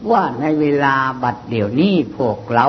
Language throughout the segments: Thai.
ว่าในเวลาบัดเดี๋ยวนี้พวกเรา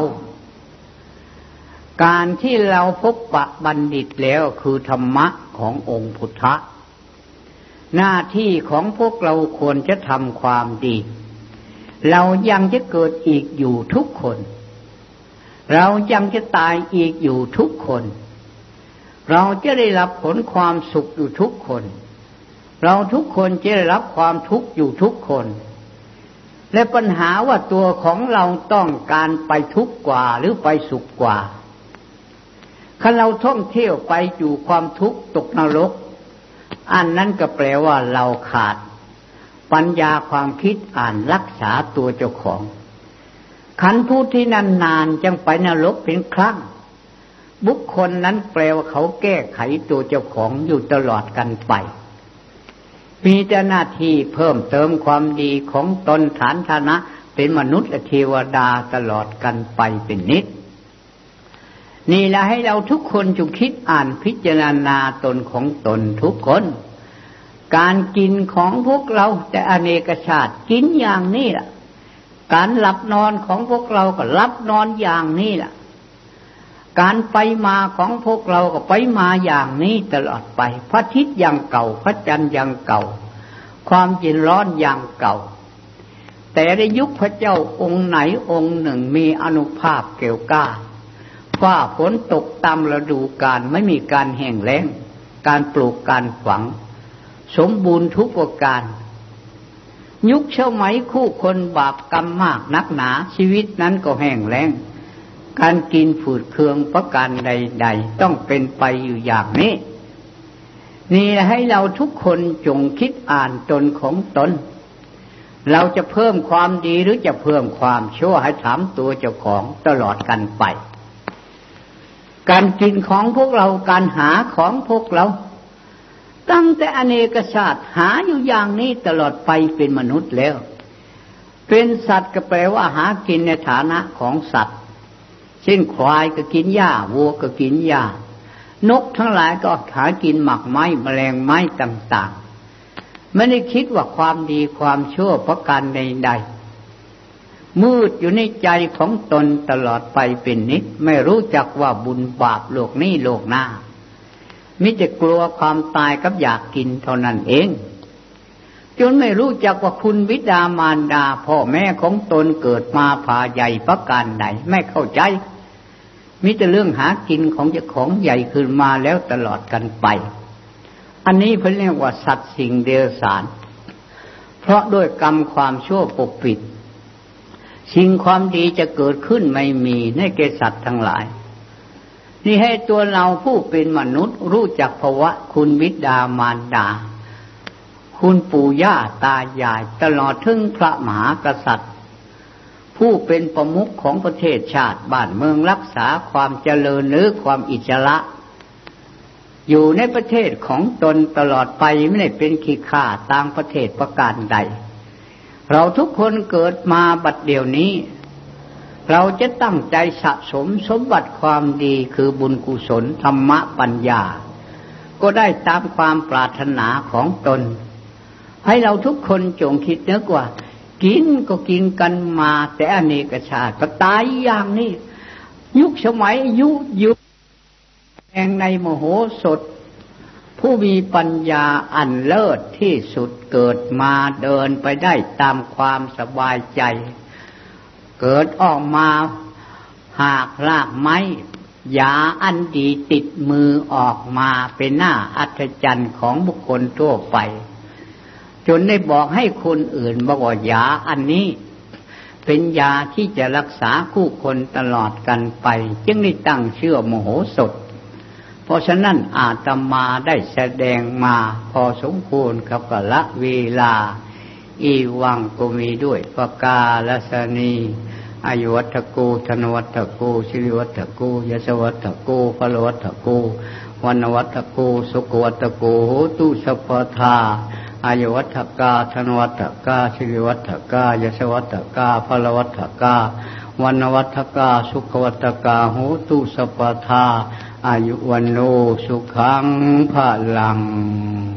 การที่เราพบปะบัณฑิตแล้วคือธรรมะขององค์พุทธะหน้าที่ของพวกเราควรจะทำความดีเรายังจะเกิดอีกอยู่ทุกคนเรายังจะตายอีกอยู่ทุกคนเราจะได้รับผลความสุขอยู่ทุกคนเราทุกคนจะได้รับความทุกข์อยู่ทุกคนและปัญหาว่าตัวของเราต้องการไปทุกข์กว่าหรือไปสุขกว่าถ้าเราท่องเที่ยวไปอยู่ความทุกข์ตกนรกอันนั้นก็แปลว่าเราขาดปัญญาความคิดอ่านรักษาตัวเจ้าของขันผู้ที่นานๆจังไปนรกเป็นครั้งบุคคลนั้นแปลว่าเขาแก้ไขตัวเจ้าของอยู่ตลอดกันไปมีแต่หน้าที่เพิ่มเติมความดีของตนฐานฐานะเป็นมนุษย์และเทวดาตลอดกันไปเป็นนิจนี่แหละให้เราทุกคนจงคิดอ่านพิจารณาตนของตนทุกคนการกินของพวกเราแต่อเนกชาติกินอย่างนี้ล่ะการหลับนอนของพวกเราก็หลับนอนอย่างนี้ล่ะการไปมาของพวกเราก็ไปมาอย่างนี้ตลอดไปพระอาทิตย์อย่างเก่าพระจันทร์อย่างเก่าความเย็นร้อนอย่างเก่าแต่ในยุคพระเจ้าองค์ไหนองค์หนึ่งมีอานุภาพเกล้ากล้าฟ้าฝนตกตามฤดูกาลไม่มีการแห้งแล้งการปลูกการฝังสมบูรณ์ทุกประการยุคสมัยคู่คนบาปกรรมมากนักหนาชีวิตนั้นก็แห้งแล้งการกินฝืดเคืองประการใดๆต้องเป็นไปอยู่อย่างนี้นี่ให้เราทุกคนจงคิดอ่านตนของตนเราจะเพิ่มความดีหรือจะเพิ่มความชั่วให้ถามตัวเจ้าของตลอดกันไปการกินของพวกเราการหาของพวกเราตั้งแต่อเนกชาติหาอยู่อย่างนี้ตลอดไปเป็นมนุษย์แล้วเป็นสัตว์ก็แปลว่าหากินในฐานะของสัตว์เช่นควายก็กินหญ้าวัวก็กินหญ้านกทั้งหลายก็หากินหมากไม้แมลงไม้ต่างๆไม่ได้คิดว่าความดีความชั่วประการใดๆมืดอยู่ในใจของตนตลอดไปเป็นนิจไม่รู้จักว่าบุญบาปโลกนี้โลกหน้ามิจะกลัวความตายกับอยากกินเท่านั้นเองจนไม่รู้จักว่าคุณบิดามารดาพ่อแม่ของตนเกิดมาผ่าใหญ่ประการใดไม่เข้าใจมิแต่เรื่องหากินของเจ้าของใหญ่ขึ้นมาแล้วตลอดกันไปอันนี้เพิ่นเรียกว่าสัตว์สิ่งเดรัจฉานเพราะด้วยกรรมความชั่วปกปิดสิ่งความดีจะเกิดขึ้นไม่มีในแก่สัตว์ทั้งหลายนี่ให้ตัวเราผู้เป็นมนุษย์รู้จักภาวะคุณบิดามารดาคุณปู่ย่าตายายตลอดถึงพระมหากษัตริย์ผู้เป็นประมุขของประเทศชาติบ้านเมืองรักษาความเจริญหรือความอิสระอยู่ในประเทศของตนตลอดไปไม่ได้เป็นขี้ข้าต่างประเทศประการใดเราทุกคนเกิดมาบัดเดี๋ยวนี้เราจะตั้งใจสะสมสมบัติความดีคือบุญกุศลธรรมะปัญญาก็ได้ตามความปรารถนาของตนให้เราทุกคนจงคิดนึกว่ากินก็กินกันมาแต่อเนกชาติก็ตายอย่างนี้ยุคสมัยยุคแห่งในมโหสถผู้มีปัญญาอันเลิศที่สุดเกิดมาเดินไปได้ตามความสบายใจเกิดออกมาหากรากไม้ยาอันดีติดมือออกมาเป็นหน้าอัศจรรย์ของบุคคลทั่วไปจนได้บอกให้คนอื่นบอกว่ายาอันนี้เป็นยาที่จะรักษาผู้คนตลอดกันไปจึงได้ตั้งชื่อมโหสถเพราะฉะนั้นอาตมาได้แสดงมาพอสมควรกับกาลเวลาอีวังก็มีด้วยประกาศนีอายุวัฏโกธนวัฏโกสิริวัฏโกยศวัฏโกพลวัฏโกวันวัฏโกสุขวัฏโกโหตุสัพพทาอายุวัฏกาธนวัฏกาสิริวัฏกายศวัฏกาพลวัฏกาวันวัฏกาสุขวัฏกาโหตุสัพพทาอายุวันโนสุขังพลัง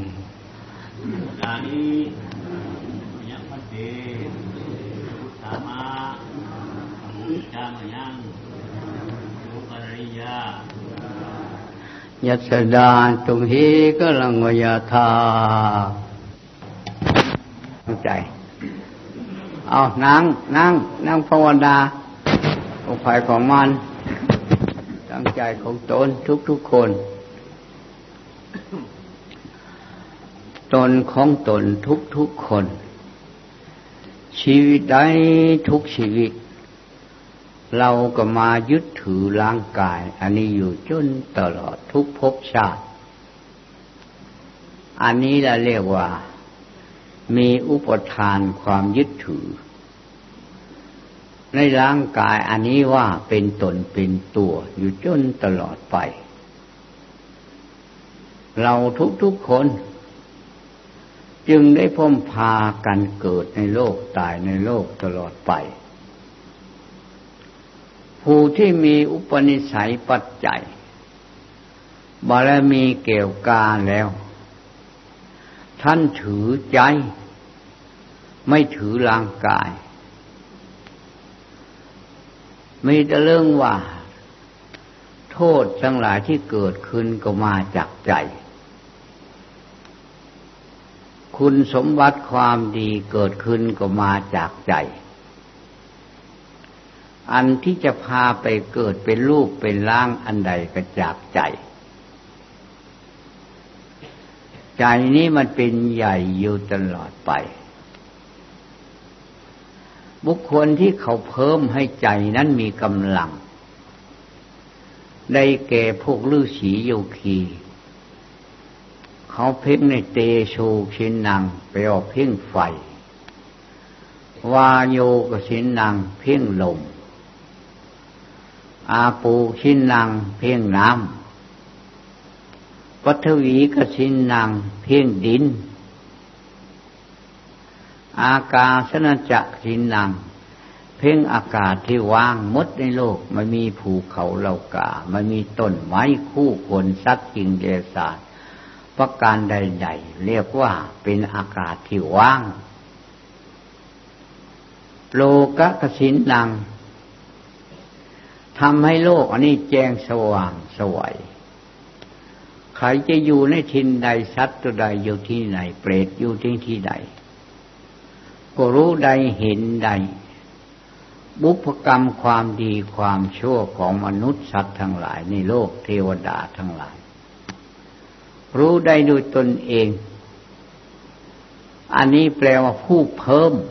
ยะมันเตสามายังสุปริยายัสดาตุงหิกลังวยาธาตั้งใจเอานั่งภาวนาของฝ่ายของมันตั้งใจของตนทุกคนตนของตนทุกคนชีวิตใดทุกชีวิตเราก็มายึดถือร่างกายอันนี้อยู่จนตลอดทุกภพชาติอันนี้เราเรียกว่ามีอุปทานความยึดถือในร่างกายอันนี้ว่าเป็นตนเป็นตัวอยู่จนตลอดไปเราทุกคนจึงได้พ้นพากันเกิดในโลกตายในโลกตลอดไปผู้ที่มีอุปนิสัยปัจจัยบารมีเกี่ยวกาแล้วท่านถือใจไม่ถือร่างกายมีแต่เรื่องว่าโทษทั้งหลายที่เกิดขึ้นก็มาจากใจคุณสมบัติความดีเกิดขึ้นก็มาจากใจอันที่จะพาไปเกิดเป็นรูปเป็นร่างอันใดก็จากใจใจนี้มันเป็นใหญ่อยู่ตลอดไปบุคคลที่เขาเพิ่มให้ใจนั้นมีกำลังได้แก่พวกฤาษีโยคีเขาเพ่งในเตโชชินนังไปออกเพ่งไฟวาโยกชินนังเพ่งลมอาปูชินนังเพ่งน้ำปัทวีกชินนังเพ่งดินอากาศนจักชินนังเพ่งอากาศที่ว่างหมดในโลกไม่มีภูเขาเหล่ากาไม่มีต้นไม้คู่คนสัตว์สิ่งเดรัจฉานประการใดๆเรียกว่าเป็นอากาศที่ว่างโลกกสินนังทำให้โลกอันนี้แจ้งสว่างสวยใครจะอยู่ในทินใดสัตว์ตัวใดอยู่ที่ไหนเปรตอยู่ที่ใดก็รู้ใดเห็นใดบุพกรรมความดีความชั่วของมนุษย์สัตว์ทั้งหลายในโลกเทวดาทั้งหลายรู้ได้โดยตนเองอันนี้แปลว่าผู้เพิ่ม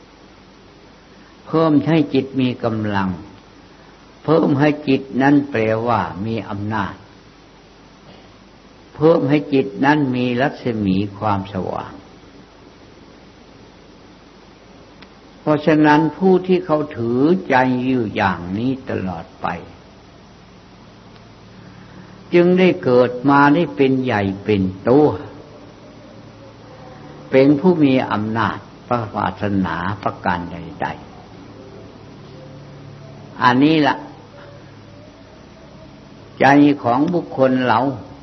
ให้จิตมีกำลังเพิ่มให้จิตนั้นแปลว่ามีอำนาจเพิ่มให้จิตนั้นมีรัศมีความสว่างเพราะฉะนั้นผู้ที่เขาถือใจอยู่อย่างนี้ตลอดไปจึงได้เกิดมาได้เป็นใหญ่เป็นโตเป็นผู้มีอำนาจพระวาสนาประการใดๆอันนี้ล่ะใจของบุคคลเรา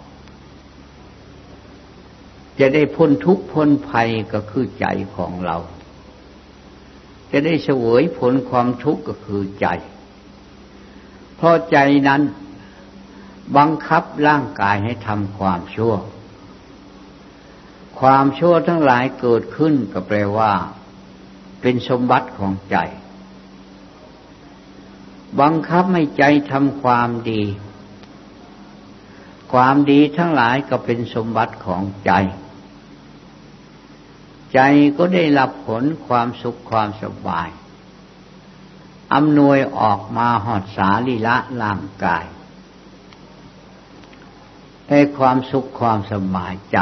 จะได้พ้นทุกข์พ้นภัยก็คือใจของเราจะได้เสวยผลความทุกข์ก็คือใจเพราะใจนั้นบังคับร่างกายให้ทำความชั่วความชั่วทั้งหลายเกิดขึ้นก็แปลว่าเป็นสมบัติของใจบังคับให้ใจทำความดีความดีทั้งหลายก็เป็นสมบัติของใจใจก็ได้รับผลความสุขความสบายอำนวยออกมาหอดสารีระร่างกายให้ความสุขความสบายใจ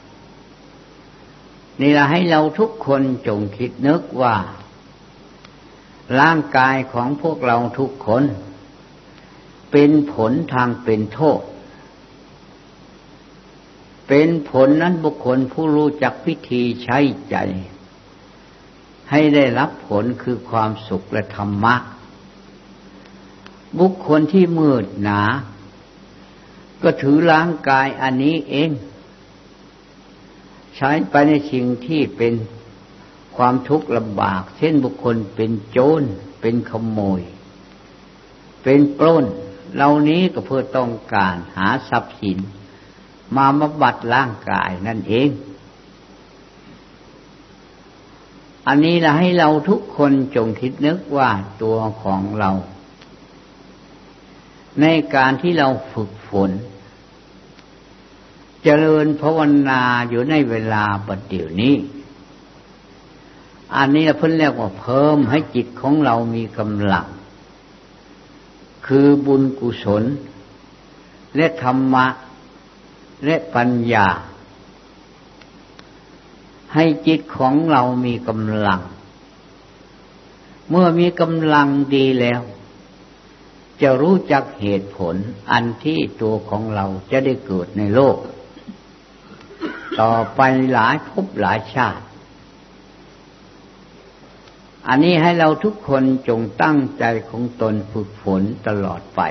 นี่ละให้เราทุกคนจงคิดนึกว่าร่างกายของพวกเราทุกคนเป็นผลทางเป็นโทษเป็นผลนั้นบุคคลผู้รู้จักวิธีใช้ใจให้ได้รับผลคือความสุขและธรรมะบุคคลที่มืดหนาก็ถือร่างกายอันนี้เองใช้ไปในสิ่งที่เป็นความทุกข์ลำบากเช่นบุคคลเป็นโจรเป็นขโมยเป็นปล้นเหล่านี้ก็เพื่อต้องการหาทรัพย์สินมาบำบัดร่างกายนั่นเองอันนี้ละให้เราทุกคนจงคิดนึกว่าตัวของเราในการที่เราฝึกฝนเจริญภาวนาอยู่ในเวลาบัดเดี๋ยวนี้อันนี้เพิ่นเรียกว่าเพิ่มให้จิตของเรามีกำลังคือบุญกุศลและธรรมะและปัญญาให้จิตของเรามีกำลังเมื่อมีกำลังดีแล้วจะรู้จักเหตุผลอันที่ตัวของเราจะได้เกิดในโลกต่อไปหลายภพหลายชาติอันนี้ให้เราทุกคนจงตั้งใจของตนฝึกฝนตลอดไป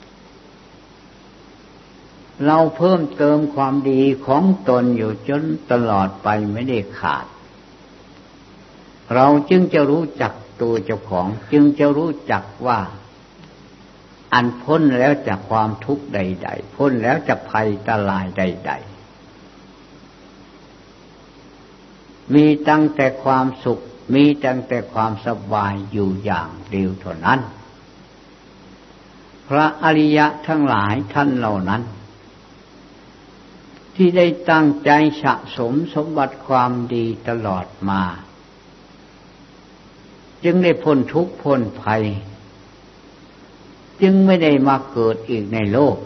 เราเพิ่มเติมความดีของตนอยู่จนตลอดไปไม่ได้ขาดเราจึงจะรู้จักตัวเจ้าของจึงจะรู้จักว่าอันพ้นแล้วจากความทุกข์ใดๆพ้นแล้วจากภัยอันตรายใดๆมีตั้งแต่ความสุขมีตั้งแต่ความสบายอยู่อย่างเดียวเท่านั้นพระอริยะทั้งหลายท่านเหล่านั้นที่ได้ตั้งใจสะสมสมบัติความดีตลอดมาจึงได้พ้นทุกข์พ้นภัยจึงไม่ได้มาเกิดอีกในโลก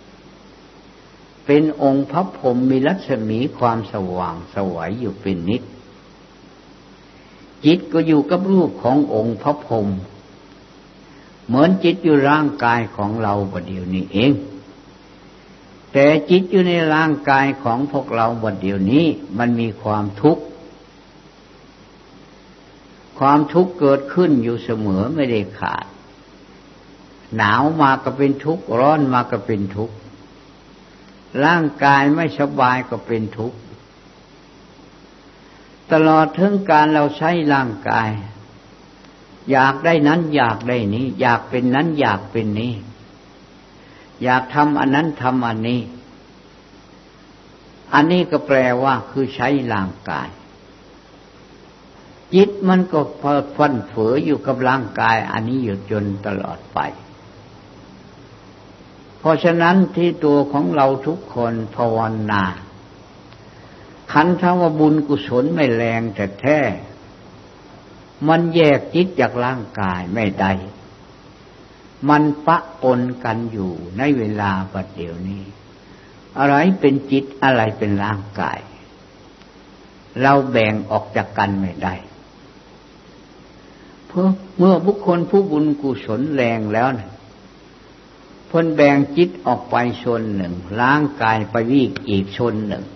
เป็นองค์พระพรหมมีรัศมีความสว่างไสวอยู่เป็นนิจจิตก็อยู่กับรูปขององค์พระพรหมเหมือนจิตอยู่ร่างกายของเราบัดเดี๋ยวนี้เองแต่จิตอยู่ในร่างกายของพวกเราบัดเดี๋ยวนี้มันมีความทุกข์ความทุกข์เกิดขึ้นอยู่เสมอไม่ได้ขาดหนาวมาก็เป็นทุกข์ร้อนมาก็เป็นทุกข์ร่างกายไม่สบายก็เป็นทุกข์ตลอดถึงการเราใช้ร่างกายอยากได้นั้นอยากได้นี้อยากเป็นนั้นอยากเป็นนี้อยากทำอันนั้นทำอันนี้อันนี้ก็แปลว่าคือใช้ร่างกายจิตมันก็ฟั่นเฟืออยู่กับร่างกายอันนี้อยู่จนตลอดไปเพราะฉะนั้นที่ตัวของเราทุกคนภาวนาขันธ์ทั้งว่าบุญกุศลไม่แรงแต่แท้มันแยกจิตจากร่างกายไม่ได้มันปะปนกันอยู่ในเวลาบัดเดี๋ยวนี้อะไรเป็นจิตอะไรเป็นร่างกายเราแบ่งออกจากกันไม่ได้เพราะเมื่อบุคคลผู้บุญกุศลแรงแล้วเนี่ยเพิ่นแบ่งจิตออกไปส่วนหนึ่งร่างกายไปอีกส่วนหนึ่ง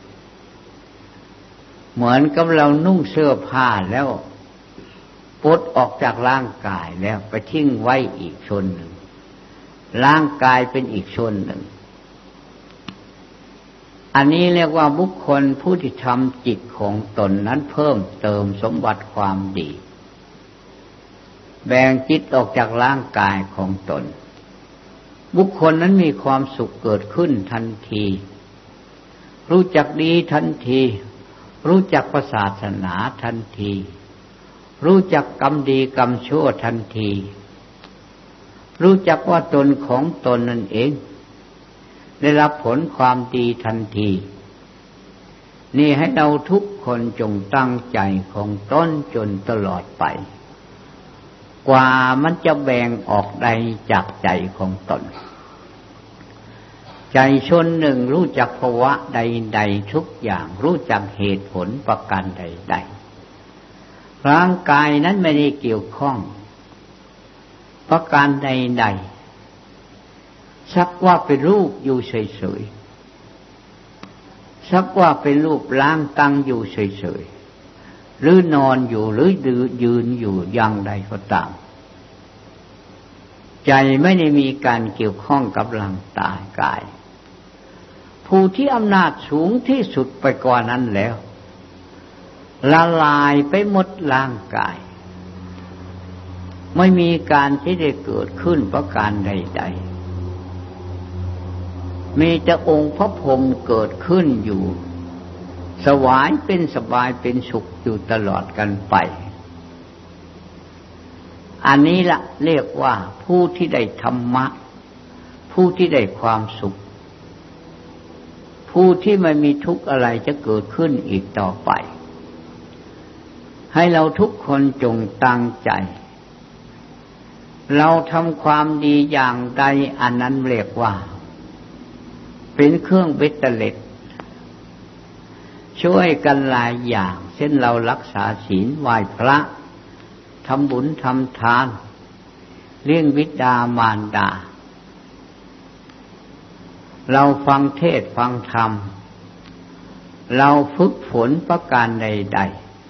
เหมือนกับเรานุ่งเสื้อผ้าแล้วปลดออกจากร่างกายแล้วไปทิ้งไว้อีกส่วนหนึ่งร่างกายเป็นอีกส่วนหนึ่งอันนี้เรียกว่าบุคคลผู้ที่ทำจิตของตนนั้นเพิ่มเติมสมบัติความดีแบ่งจิตออกจากร่างกายของตนบุคคลนั้นมีความสุขเกิดขึ้นทันทีรู้จักดีทันทีรู้จักพระศาสนาทันทีรู้จักกรรมดีกรรมชั่วทันทีรู้จักว่าตนของตนนั่นเองได้รับผลความดีทันทีนี่ให้เราทุกคนจงตั้งใจของตนจนตลอดไปกว่ามันจะแบ่งออกได้จากใจของตนใจชนหนึ่งรู้จักภาวะใดๆทุกอย่างรู้จักเหตุผลประการใดๆร่างกายนั้นไม่ได้เกี่ยวข้องประการใดๆสักว่าเป็นรูปอยู่เฉยๆสักว่าเป็นรูปร่างตั้งอยู่เฉยๆหรือนอนอยู่หรือยืนอยู่อย่างใดก็ตามใจไม่ได้มีการเกี่ยวข้องกับร่างกายผู้ที่อำนาจสูงที่สุดไปกว่านั้นแล้วละลายไปหมดร่างกายไม่มีการที่ได้เกิดขึ้นประการใดๆมีแต่องค์พระพรหมเกิดขึ้นอยู่สวายเป็นสบายเป็นสุขอยู่ตลอดกันไปอันนี้ละเรียกว่าผู้ที่ได้ธรรมะผู้ที่ได้ความสุขผู้ที่ไม่มีทุกข์อะไรจะเกิดขึ้นอีกต่อไปให้เราทุกคนจงตั้งใจเราทำความดีอย่างใดอันนั้นเรียกว่าเป็นเครื่องเบ็ดเตล็ดช่วยกันหลายอย่างเช่นเรารักษาศีลไหว้พระทำบุญทำทานเลี้ยงบิดามารดาเราฟังเทศน์ฟังธรรมเราฝึกฝนประการใด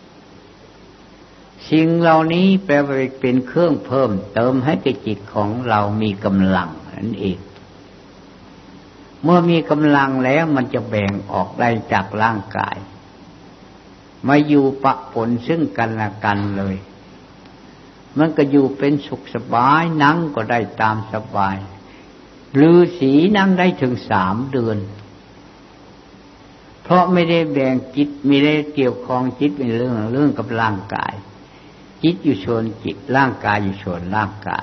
ๆสิ่งเหล่านี้แปลว่าเป็นเครื่องเพิ่มเติมให้แก่จิตของเรามีกำลังนั่นเองเมื่อมีกำลังแล้วมันจะแบ่งออกได้จากร่างกายมาอยู่ปะปนซึ่งกันและกันเลยมันก็อยู่เป็นสุขสบายนั่งก็ได้ตามสบายฤาษีนั่งได้ถึง3 เดือนเพราะไม่ได้แบ่งจิตไม่ได้เกี่ยวข้องจิตเป็นเรื่องกับร่างกายจิตอยู่ส่วนจิตร่างกายอยู่ส่วนร่างกาย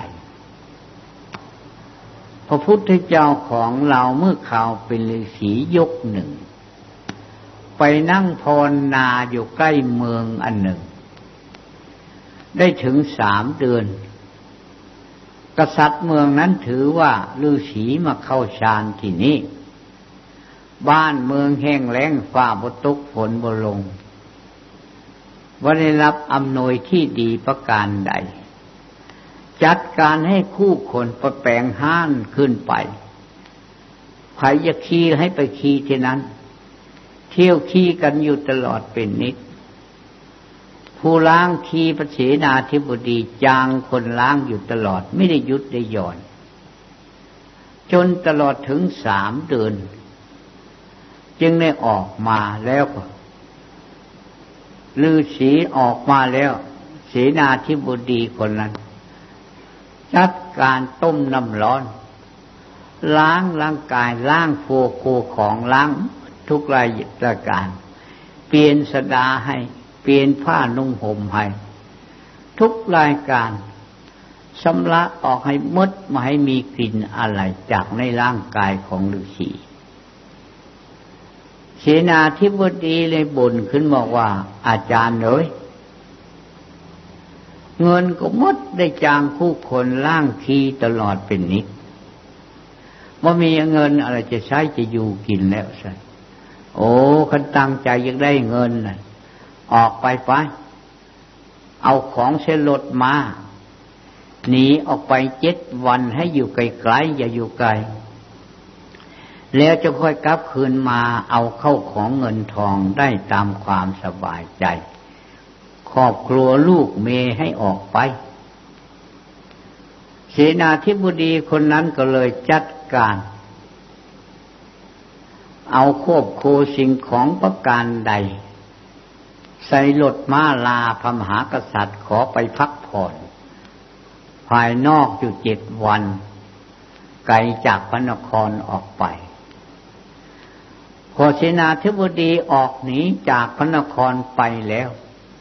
พระพุทธเจ้าของเราเมื่อข่าวเป็นฤาษียกหนึ่งไปนั่งภาวนาอยู่ใกล้เมืองอันหนึ่งได้ถึง3 เดือนกษัตริย์เมืองนั้นถือว่าฤาษีมาเข้าฌานที่นี่บ้านเมืองแห้งแล้งฟ้าบ่ตกฝนบ่ลงบ่ได้รับอำนวยที่ดีประการใดจัดการให้คู่คนประแปลงห้านขึ้นไปใครจะขี่ให้ไปขี่ที่นั้นเที่ยวขี่กันอยู่ตลอดเป็นนิดผู้ล้างขี่พระเสนาธิบดีจางคนล้างอยู่ตลอดไม่ได้หยุดได้หย่อนจนตลอดถึง3 เดือนจึงได้ออกมาแล้วฤาษีออกมาแล้วเสนาธิบดีคนนั้นจัดการต้มน้ำร้อนล้างร่างกายล้างโคของล้างทุกรายการเปลี่ยนสดาให้เปลี่ยนผ้านุ่งห่มให้ทุกรายการชำระออกให้หมดไม่ให้มีกลิ่นอะไรจากในร่างกายของฤาษีเสนาธิบดีเลยบ่นขึ้นบอกว่าอาจารย์เอ๋ยเงินก็หมดได้จ้างคู่คนล้างขี้ตลอดเป็นนิดว่ามีเงินอะไรจะใช้จะอยู่กินแล้วสิโอ้คันตั้งใจอยากได้เงินน่ะออกไปเอาของเสรถมาหนีออกไป7 วันให้อยู่ไกลๆอย่าอยู่ไกลแล้วจะค่อยกลับคืนมาเอาเข้าของเงินทองได้ตามความสบายใจครอบครัวลูกเมย์ให้ออกไปเสนาธิบดีคนนั้นก็เลยจัดการเอาควบคุมสิ่งของประการใดใส่รถม้าลาพระมหากษัตริย์ขอไปพักผ่อนภายนอกอยู่7 วันไกลจากพระนครออกไปพอเสนาธิบดีออกหนีจากพระนครไปแล้ว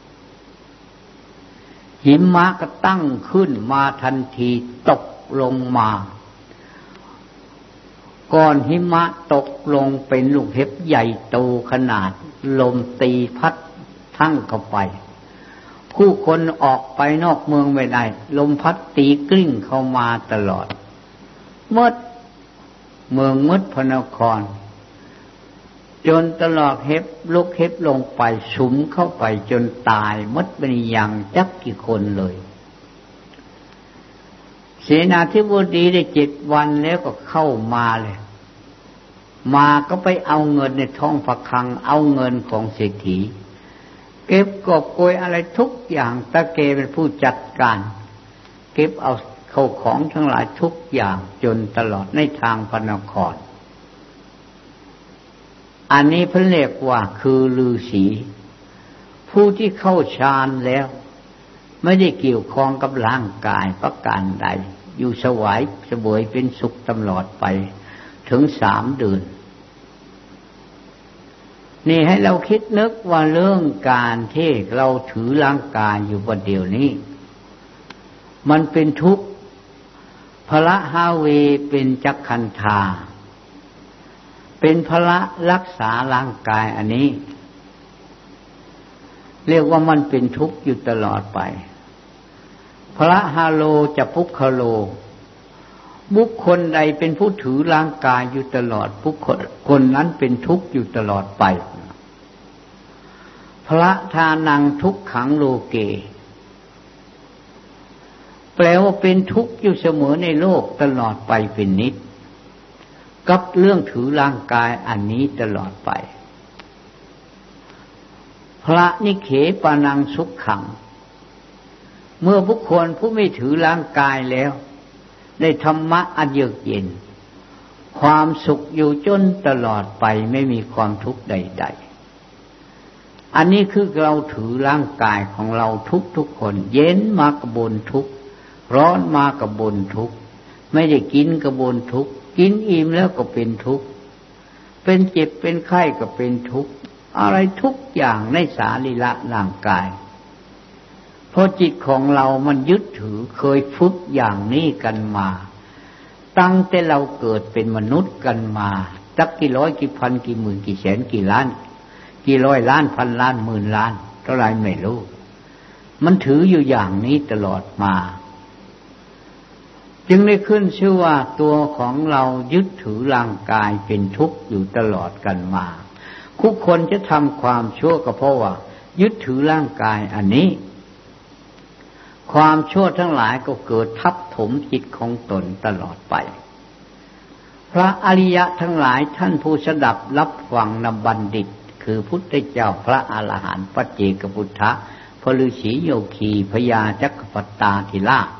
หิมะก็ตั้งขึ้นมาทันทีตกลงมาก้อนหิมะตกลงเป็นลูกเห็บใหญ่โตขนาดลมตีพัดทั้งเข้าไปผู้คนออกไปนอกเมืองไม่ได้ลมพัดตีกลิ้งเข้ามาตลอดมืดเมืองมืดพระนครจนตลอดเห็บลุกเห็บลงไปสุมเข้าไปจนตายมดเป็นอย่างจักกี่คนเลยเสนาธิบดีได้7 วันแล้วก็เข้ามาเลยมาก็ไปเอาเงินในท้องพระคลังเอาเงินของเศรษฐีเก็บกอบโกยอะไรทุกอย่างตะเกเป็นผู้จัดการเก็บเอาเข้าของทั้งหลายทุกอย่างจนตลอดในทางพระนครอันนี้เพิ่นเรียกว่าคือฤาษีผู้ที่เข้าฌานแล้วไม่ได้เกี่ยวข้องกับร่างกายประการใดอยู่เสวยเป็นสุขตลอดไปถึง3 เดือนนี่ให้เราคิดนึกว่าเรื่องการที่เราถือร่างกายอยู่ประเดี๋ยวนี้มันเป็นทุกข์ภละหาเวเป็นจักขันธาเป็นภละรักษาร่างกายอันนี้เรียกว่ามันเป็นทุกข์อยู่ตลอดไปภละหาโลจะพุคโลบุคคลใดเป็นผู้ถือร่างกายอยู่ตลอดบุคคลนั้นเป็นทุกข์อยู่ตลอดไปพระทานังทุกขังโลเกแปลว่าเป็นทุกข์อยู่เสมอในโลกตลอดไปเป็นนิจกับเรื่องถือร่างกายอันนี้ตลอดไปพระนิเขปานังสุขขังเมื่อบุคคลผู้ไม่ถือร่างกายแล้วได้ธรรมะอันเยือกเย็นความสุขอยู่จนตลอดไปไม่มีความทุกข์ใดๆอันนี้คือเราถือร่างกายของเราทุกคนเย็นมากระบนทุกข์ร้อนมากระบนทุกข์ไม่ได้กินกระบนทุกข์กินอิ่มแล้วก็เป็นทุกข์เป็นเจ็บเป็นไข้ก็เป็นทุกข์อะไรทุกอย่างในสารีระร่างกายเพราะจิตของเรามันยึดถือเคยฝึกอย่างนี้กันมาตั้งแต่เราเกิดเป็นมนุษย์กันมาสักกี่ร้อยกี่พันกี่หมื่นกี่แสนกี่ล้านกี่ร้อยล้านพันล้านหมื่นล้านเท่าไรไม่รู้มันถืออยู่อย่างนี้ตลอดมาจึงได้ขึ้นชื่อว่าตัวของเรายึดถือร่างกายเป็นทุกข์อยู่ตลอดกันมาทุกคนจะทำความชั่วก็เพราะว่ายึดถือร่างกายอันนี้ความชั่วทั้งหลายก็เกิดทับถมจิตของตนตลอดไปพระอริยะทั้งหลายท่านผู้สดับรับฟังนบัณฑิตคือพุทธเจ้าพระอรหันต์ปัจเจกพุทธะพระฤาษีโยคีพญาจักรพรรดิธิราช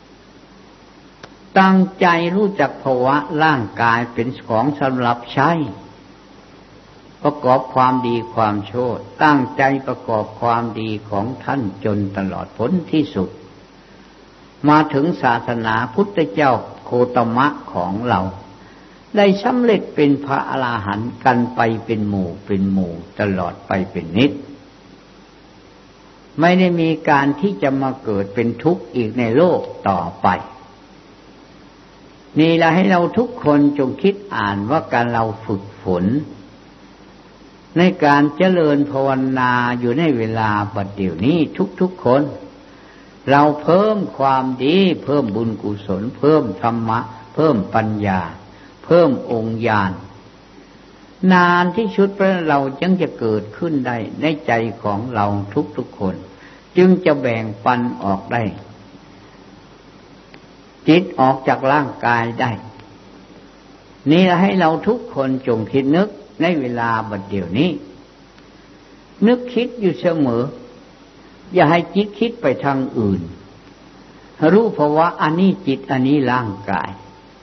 ตั้งใจรู้จักภาวะร่างกายเป็นของสำหรับใช้ประกอบความดีความชั่วตั้งใจประกอบความดีของท่านจนตลอดพ้นที่สุดมาถึงศาสนาพุทธเจ้าโคตมะของเราได้สำเร็จเป็นพระอรหันต์กันไปเป็นหมู่ตลอดไปเป็นนิจไม่ได้มีการที่จะมาเกิดเป็นทุกข์อีกในโลกต่อไปนี่ละให้เราทุกคนจงคิดอ่านว่าการเราฝึกฝนในการเจริญภาวนาอยู่ในเวลาบัดเดี๋ยวนี้ทุกๆคนเราเพิ่มความดีเพิ่มบุญกุศลเพิ่มธรรมะเพิ่มปัญญาเพิ่มองค์ญาณนานที่สุดเราจึงจะเกิดขึ้นได้ในใจของเราทุกๆคนจึงจะแบ่งปันออกได้จิตออกจากร่างกายได้นี่ให้เราทุกคนจงคิดนึกในเวลาบัดเดี๋ยวนี้นึกคิดอยู่เสมออย่าให้จิตคิดไปทางอื่นรู้เพราะว่าอันนี้จิตอันนี้ร่างกาย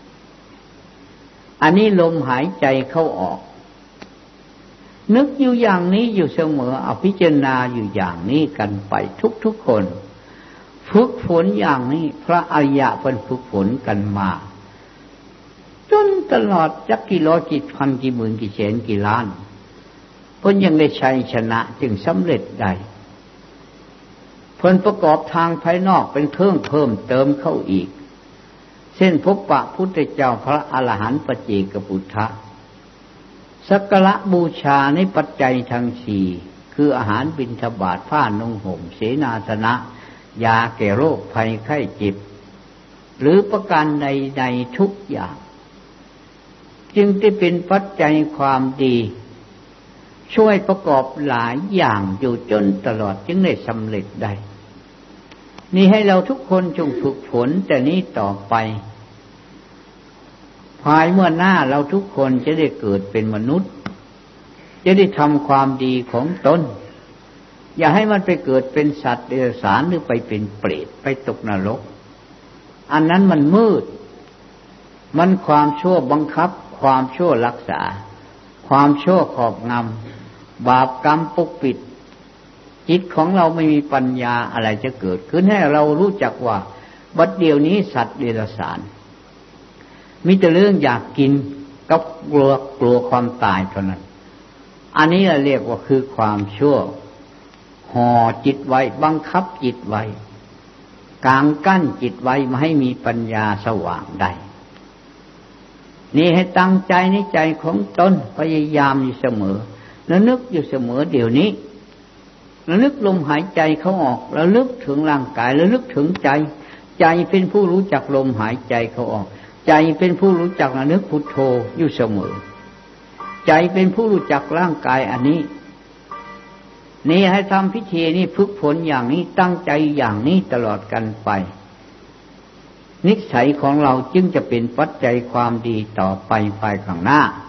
อันนี้ลมหายใจเข้าออกนึกอยู่อย่างนี้อยู่เสมอเอาพิจารณาอยู่อย่างนี้กันไปทุกๆคนฝึกฝนอย่างนี้พระอริยะเพิ่นฝึกฝนกันมาจนตลอดจักกี่ร้อยกี่พันกี่หมื่นกี่แสนกี่ล้านเพิ่นยังได้ชัยชนะจึงสำเร็จได้เพิ่นประกอบทางภายนอกเป็นเครื่องเพิ่มเติมเข้าอีกเช่นพบปะพุทธเจ้าพระอรหันต์ปัจเจกพุทธะสักการะบูชาในปัจจัยทั้งสี่คืออาหารบิณฑบาตผ้านุ่งห่มเสนาสนะยาแก้โรคภัยไข้เจ็บหรือประการใดๆทุกอย่างจึงได้เป็นปัจจัยความดีช่วยประกอบหลายอย่างอยู่จนตลอดจึงได้สำเร็จได้นี่ให้เราทุกคนจงฝึกฝนแต่นี้ต่อไปภายเมื่อหน้าเราทุกคนจะได้เกิดเป็นมนุษย์จะได้ทำความดีของตนอย่าให้มันไปเกิดเป็นสัตว์เดรัจฉานหรือไปเป็นเปรตไปตกนรกอันนั้นมันมืดมันความชั่วบังคับความชั่วรักษาความชั่วครอบงำบาปกรรมปกปิดจิตของเราไม่มีปัญญาอะไรจะเกิดขึ้นให้เรารู้จักว่าบัดเดี๋ยวนี้สัตว์เดรัจฉานมีแต่เรื่องอยากกินกับกลัวความตายเท่านั้นอันนี้เราเรียกว่าคือความชั่วห่อจิตไว้บังคับจิตไว้กางกั้นจิตไว้ไม่ให้มีปัญญาสว่างได้นี่ให้ตั้งใจในใจของตนพยายามอยู่เสมอแล้วนึกอยู่เสมอเดี๋ยวนี้แล้วนึกลมหายใจเข้าออกแล้วนึกถึงร่างกายแล้วนึกถึงใจใจเป็นผู้รู้จักลมหายใจเข้าออกใจเป็นผู้รู้จักระลึกพุทโธอยู่เสมอใจเป็นผู้รู้จักร่างกายอันนี้นี่ให้ทำพิธีนี้ฝึกฝนอย่างนี้ตั้งใจอย่างนี้ตลอดกันไปนิสัยของเราจึงจะเป็นปัจจัยความดีต่อไปภายข้างหน้า